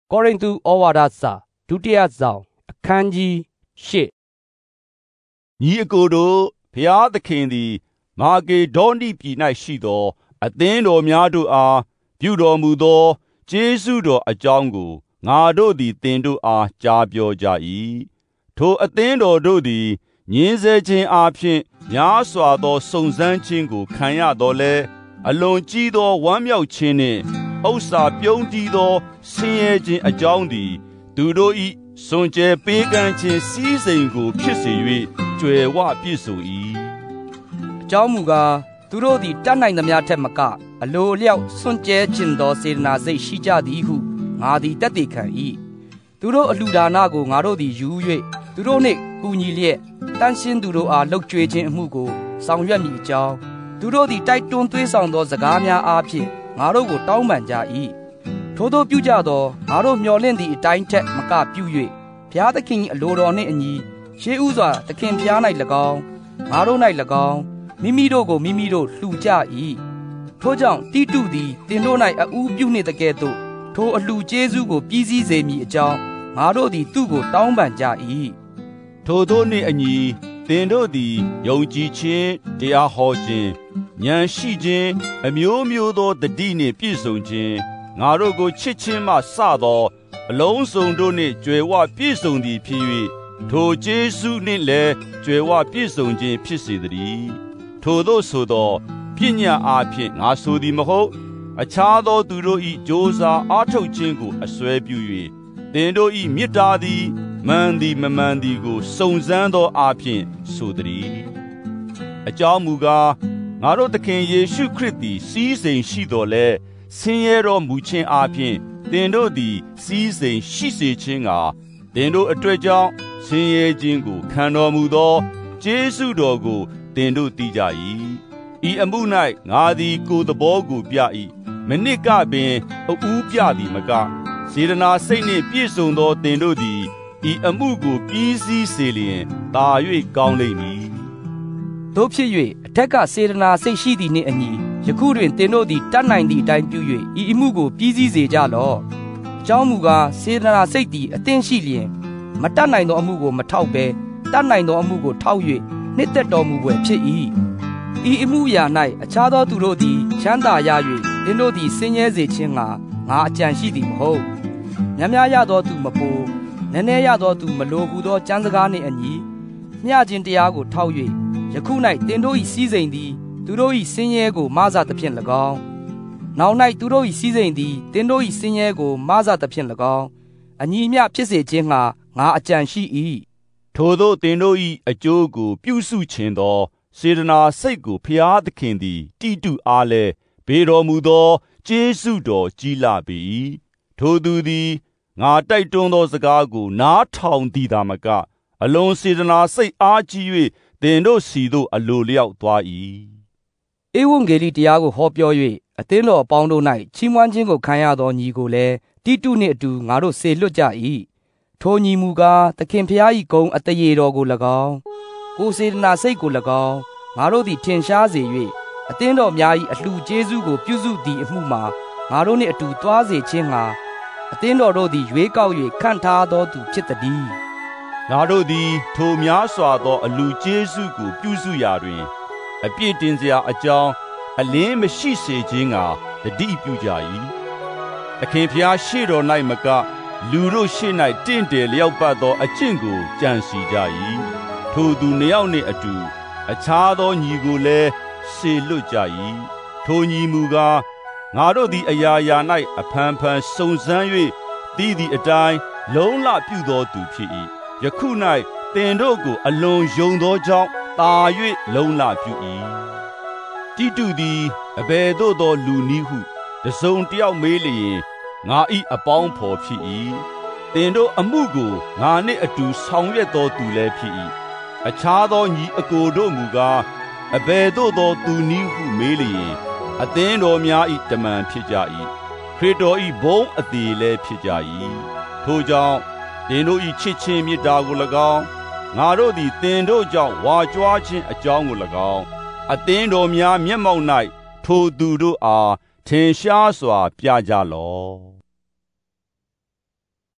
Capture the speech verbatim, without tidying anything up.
ကောရိန္သုဩဝါဒစာဒုတိယဆောင်အခန်းကြီးရှစ်ညီအကိုတို့ဘုရားသခင်သည်မာကေဒေါနိပြည်၌ရှိသောအသင်းတော်များတို့အားပြုတော်မူသောကျေးဇူးတော်အကြောင်းကိုငါတို့သည်သင်တို့အားကြားပြောကြ၏ထိုအသင်းတော်တို့သည်ညင်းဆဲခြင်းအပြင်များစွာသောစုံစမ်းခြင်းကိုခံရတော်လဲအလွန်ကြီးသောဝမ်းမြောက်ခြင်းနှင့်ဥစ္စာပြုံးတည်သောဆင်းရဲခြင်းအကြောင်းသည်သူတို့၏စွန့်ကြဲပေးကမ်းခြင်းစည်းစိမ်ကိုဖြစ်စေ၍ကြွယ်ဝပြည့်စုံ၏အကြောင်းမူကားသူတို့သည်တတ်နိုင်သမျှထက်မကအလိုအလျောက်စွန့်ကြဲခြင်းသောစေတနာစိတ်ရှိကြသည်ဟုငါသည်တတ်သိခံ၏သူတို့အလှူဒါနကိုငါတို့သည်ယူ၍သူတို့နှင့်ကူညီလျက်တန်ရှင်းသူတို့အားလှုပ်ကြွေးခြင်းအမှုကိုဆောင်ရွက်မည်အကြောင်းသူတို့သည်တိုက်တွန်းသွေးဆောင်သောစကားများအားဖြင့်ငါတို့ကိုတောင်းပန်ကြ၏ထိုသို့ပြုကြသောငါတို့မျှော်လင့်သည့်အတိုင်းထက်မကပြု၍ဘုရားသခင်၏အလိုတော်နှင့်အညီရှေးဥစွာသခင်ဖျား၌၎င်းငါတို့၌၎င်းမိမိတို့ကိုမိမိတို့လှူကြ၏ထို့ကြောင့်တိတုသည်တင်တို့၌အဦးပြုနှင့်တကဲ့သို့ထိုအလှူကျေးဇူးကိုပြီးစီးစေမည်အကြောင်းငါတို့သည်သူ့ကိုတောင်းပန်ကြ၏ထိုသို့နှင့်အညီသင်တို့သည်ယုံကြည်ခြင်းတရားဟောခြင်းဉာဏ်ရှိခြင်းအမျိုးမျိုးသောတတိနှင့်ပြည့်စုံခြင်းငါတို့ကိုချစ်ခြင်းမှစသောအလုံးစုံတို့နှင့်ကြွယ်ဝပြည့်စုံသည်ဖြစ်၍ထိုကျေးဇူးနှင့်လည်းကြွယ်ဝပြည့်စုံခြင်းဖြစ်စေတည်းထိုသို့ဆိုသောပညာအားဖြင့်ငါဆိုသည်မဟုတ်အခြားသောသူတို့၏ကြိုးစားအားထုတ်ခြင်းကိုအစွဲပြု၍သင်တို့၏မေတ္တာသည်မှန်သည်မမှန်သည်ကိုစုံစမ်းသောအားဖြင့်ဆိုတည်းအကြောင်းမူကားငါတို့သခင်ယေရှုခရစ်သည်စီးစိမ်ရှိတော်လဲဆင်းရဲတော်မူခြင်းအားဖြင့်သင်တို့သည်စီးစိမ်ရှိစေခြင်းကသင်တို့အတွက်ကြောင့်ဆင်းရဲခြင်းကိုခံတော်မူသောကျေးဇူးတော်ကိုသင်တို့သိကြ၏ဤအမှု၌ငါသည်ကိုယ်သဘောကိုပြ၏မနစ်ကပင်အဦးပြသည်မကစေတနာစိတ်နှင့်ပြည့်စုံသောသင်တို့သည်ဤအမှုကိုပြီးစီးစေလျင်သာ၍ကောင်းလိမ့်မည်တို့ဖြစ်၍အထက်ကစေတနာစိတ်ရှိသည်နှင့်အညီယခုတွင်သင်တို့သည်တတ်နိုင်သည့်အတိုင်းပြု၍ဤအမှုကိုပြီးစီးစေကြလော့အကြောင်းမူကားစေတနာစိတ်သည်အသင့်ရှိလျင်မတတ်နိုင်သောအမှုကိုမထောက်ဘဲတတ်နိုင်သောအမှုကိုထောက်၍နှစ်သက်တော်မူွယ်ဖြစ်၏ဤအမှုရာ၌အခြားသောသူတို့သည်ချမ်းသာရ၍သင်တို့သည်ဆင်းရဲစေခြင်းငှာငါအကြံရှိသည်မဟုတ်များများရသောသူမပိုနည်းနည်းရသောသူမလိုဟုသောကျမ်းစကားနှင့်အညီမျှခြင်းတရားကိုထောက်၍ယခု၌သင်တို့၏စည်းစိမ်သည်သူတို့၏ဆင်းရဲကိုမဆသဖြင့်၎င်းနောက်၌သူတို့၏စည်းစိမ်သည်သင်တို့၏ဆင်းရဲကိုမဆသဖြင့်၎င်းအညီမျှဖြစ်စေခြင်းငှာငါအကြံရှိ၏ထိုသို့သင်တို့၏အကျိုးကိုပြုစုခြင်းသောစေတနာစိတ်ကိုဖျားသခင်သည်တိတုအားလည်းဘေတော်မူသောကျေးဇူးတော်ကြီးလာပေ၏ထိုသူသည်ငါတိုက်တွန်းသောစကားကိုနားထောင်သည်သာမကအလွန်စေတနာစိတ်အားကြီး၍သင်တို့စီသို့အလိုလျောက်သွား၏ဧဝံဂေလိတရားကိုဟောပြော၍အသင်းတော်အပေါင်းတို့၌ချီးမွမ်းခြင်းကိုခံရသောညီကိုလည်းတိတုနှင့်အတူငါတို့ဆေလွတ်ကြ၏ထိုညီမူကားသခင်ဖျား၏ဂုဏ်အတရေတော်ကို၎င်းကိုယ်စေတနာစိတ်ကို၎င်းငါတို့သည်ထင်ရှားစေ၍အသင်းတော်များ၏အလှူကျေးဇူးကိုပြုစုသည့်အမှုမှာငါတို့နှင့်အတူသွားစေခြင်းငှာအသင်းတော်တို့သည်ရွေးကောက်၍ခန့်ထားသောသူဖြစ်သည်ငါတို့သည်ထိုများစွာသောအလှူကျေးဇူးကိုပြုစုရာတွင်အပြည့်တင်စရာအကြောင်းအလင်းမရှိစေခြင်းကတတိပြုကြ၏သခင်ဖျားရှေ့တော်၌မကလူတို့ရှေ့၌တင့်တယ်လျောက်ပတ်သောအကျင့်ကိုကြံစီကြ၏ထိုသူနှစ်ယောက်နှင့်အတူအခြားသောညီကိုလည်းစေလွတ်ကြ၏ထိုညီမူကားငါတို့သည်အရာရာ၌အဖန်ဖန်စုံစမ်း၍တည်သည့်အတိုင်းလုံးလပြုသောသူဖြစ်၏ယခု၌သင်တို့ကိုအလွန်ယုံသောကြောင့်သာ၍လုံးလပြု၏တိတုသည်အဘယ်သို့သောလူနည်းဟုတစုံတယောက်မေးလျင်ငါ၏အပေါင်းဖော်ဖြစ်၏သင်တို့အမှုကိုငါနှင့်အတူဆောင်ရွက်သောသူလည်းဖြစ်၏အခြားသောညီအကိုတို့မူကားအဘယ်သို့သောသူနည်းဟုမေးလျင်အသင်းတော်များ၏တမန်ဖြစ်ကြ၏ခရစ်တော်၏ဘုန်းအသေးလည်းဖြစ်ကြ၏ထိုကြောင့်သင်တို့၏ချစ်ခြင်းမေတ္တာကို၎င်းငါတို့သည်သင်တို့ကြောင့်ဝါကြွားခြင်းအကြောင်းကို၎င်းအသင်းတော်များမျက်မှောက်၌ထိုသူတို့အားထင်ရှားစွာပြကြလော့